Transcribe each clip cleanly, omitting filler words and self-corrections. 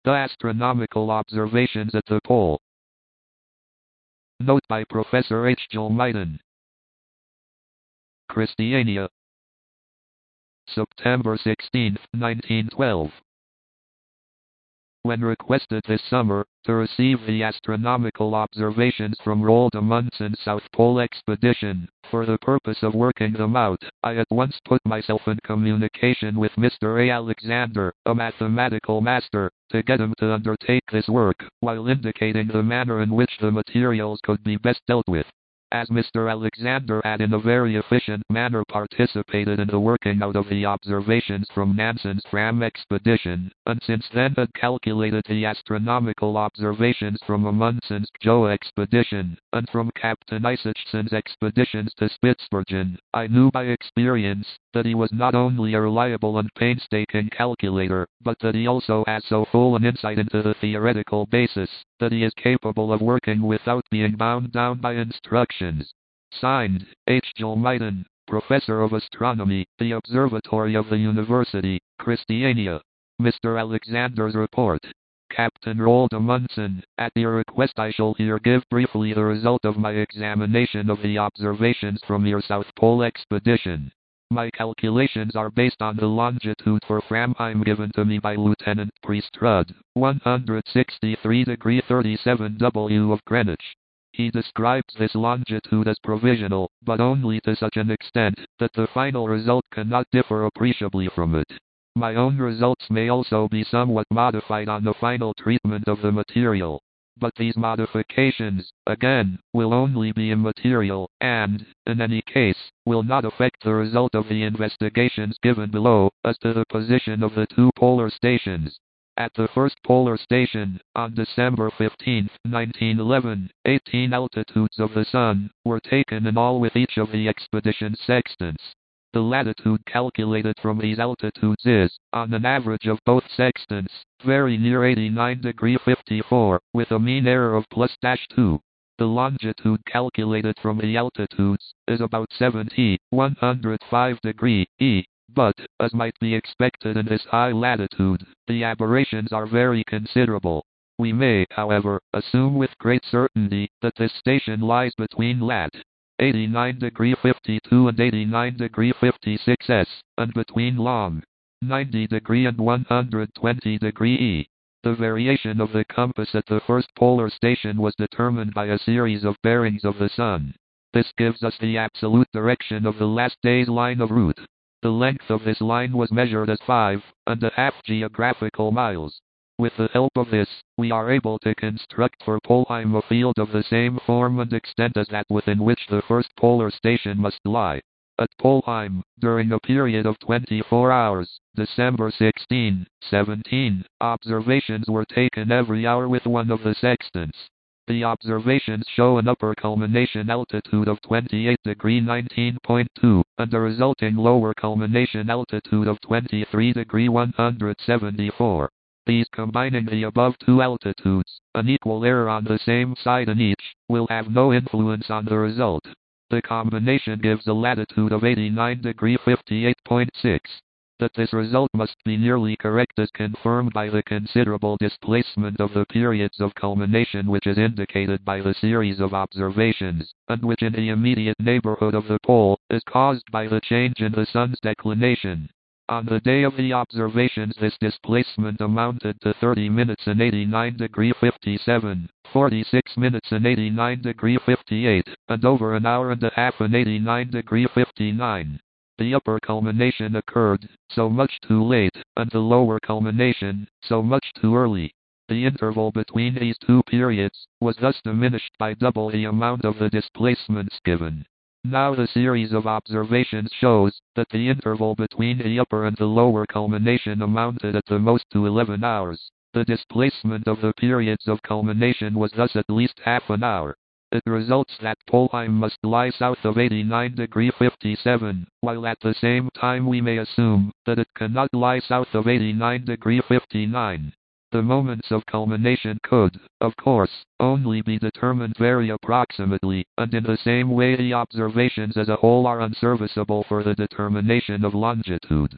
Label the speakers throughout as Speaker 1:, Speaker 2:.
Speaker 1: The astronomical observations at the pole. Note by Professor H. Gilmaiden. Christiania, September 16, 1912. When requested this summer to receive the astronomical observations from Roald Amundson's South Pole expedition, for the purpose of working them out, I at once put myself in communication with Mr. A. Alexander, a mathematical master, to get him to undertake this work, while indicating the manner in which the materials could be best dealt with. As Mr. Alexander had in a very efficient manner participated in the working out of the observations from Nansen's Fram expedition, and since then had calculated the astronomical observations from Amundson's Gjoa expedition, and from Captain Isachsen's expeditions to Spitsbergen, I knew by experience that he was not only a reliable and painstaking calculator, but that he also has so full an insight into the theoretical basis, that he is capable of working without being bound down by instructions. Signed, H. Gilmaiden, Professor of Astronomy, the Observatory of the University, Christiania. Mr. Alexander's report. Captain Roald Amundsen, at your request I shall here give briefly the result of my examination of the observations from your South Pole expedition. My calculations are based on the longitude for Framheim given to me by Lieutenant Prestrud, 163 degree 37 W of Greenwich. He describes this longitude as provisional, but only to such an extent that the final result cannot differ appreciably from it. My own results may also be somewhat modified on the final treatment of the material. But these modifications, again, will only be immaterial, and, in any case, will not affect the result of the investigations given below, as to the position of the two polar stations. At the first polar station, on December 15, 1911, 18 altitudes of the Sun were taken in all with each of the expedition's sextants. The latitude calculated from these altitudes is, on an average of both sextants, very near 89 degree 54, with a mean error of +2. The longitude calculated from the altitudes is about 105 degree E, but, as might be expected in this high latitude, the aberrations are very considerable. We may, however, assume with great certainty that this station lies between lat. 89 degree 52 and 89 degree 56 S, and between long. 90 degree and 120 degree E. The variation of the compass at the first polar station was determined by a series of bearings of the Sun. This gives us the absolute direction of the last day's line of route. The length of this line was measured as 5.5 geographical miles. With the help of this, we are able to construct for Polheim a field of the same form and extent as that within which the first polar station must lie. At Polheim, during a period of 24 hours, December 16, 17, observations were taken every hour with one of the sextants. The observations show an upper culmination altitude of 28 degree 19.2, and a resulting lower culmination altitude of 23 degree 174. These combining the above two altitudes, an equal error on the same side in each, will have no influence on the result. The combination gives a latitude of 89 degree 58.6. That this result must be nearly correct is confirmed by the considerable displacement of the periods of culmination which is indicated by the series of observations, and which in the immediate neighborhood of the pole is caused by the change in the Sun's declination. On the day of the observations this displacement amounted to 30 minutes and 89 degree 57, 46 minutes and 89 degree 58, and over an hour and a half and 89 degree 59. The upper culmination occurred so much too late, and the lower culmination so much too early. The interval between these two periods was thus diminished by double the amount of the displacements given. Now the series of observations shows that the interval between the upper and the lower culmination amounted at the most to 11 hours. The displacement of the periods of culmination was thus at least half an hour. It results that Polheim must lie south of 89 degree 57, while at the same time we may assume that it cannot lie south of 89 degree 59. The moments of culmination could, of course, only be determined very approximately, and in the same way the observations as a whole are unserviceable for the determination of longitude.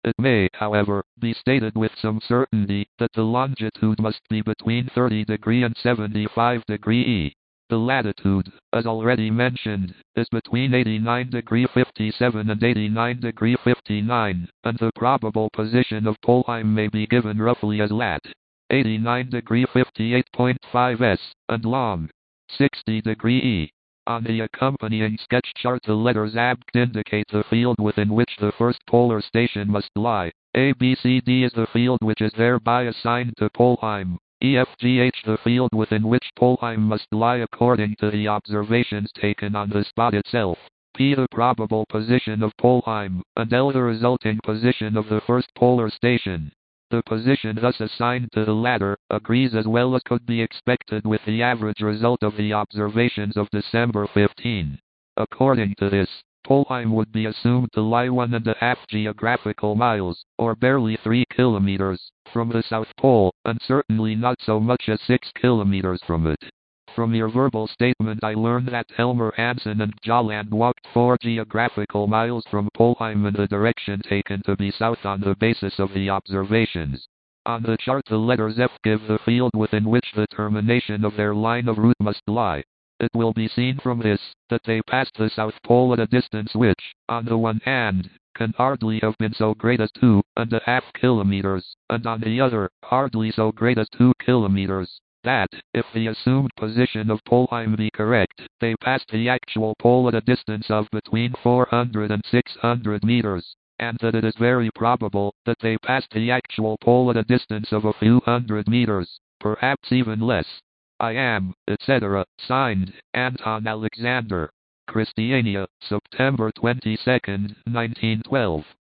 Speaker 1: It may, however, be stated with some certainty that the longitude must be between 30° and 75° E. The latitude, as already mentioned, is between 89° 57' and 89° 59', and the probable position of Polheim may be given roughly as lat. 89° 58.5 s, and long. 60° E. On the accompanying sketch chart, the letters ABT indicate the field within which the first polar station must lie. ABCD is the field which is thereby assigned to Polheim. EFGH the field within which Polheim must lie according to the observations taken on the spot itself. P the probable position of Polheim, and L the resulting position of the first polar station. The position thus assigned to the latter agrees as well as could be expected with the average result of the observations of December 15. According to this, Polheim would be assumed to lie 1.5 geographical miles, or barely 3 kilometers, from the South Pole, and certainly not so much as 6 kilometers from it. From your verbal statement I learned that Helmer Hansen and Bjaaland walked 4 geographical miles from Polheim in the direction taken to be south on the basis of the observations. On the chart the letters F give the field within which the termination of their line of route must lie. It will be seen from this, that they passed the South Pole at a distance which, on the one hand, can hardly have been so great as 2.5 kilometers, and on the other, hardly so great as 2 kilometers. That, if the assumed position of Polheim be correct, they passed the actual pole at a distance of between 400 and 600 meters, and that it is very probable that they passed the actual pole at a distance of a few hundred meters, perhaps even less. I am, etc., signed, Anton Alexander. Christiania, September 22, 1912.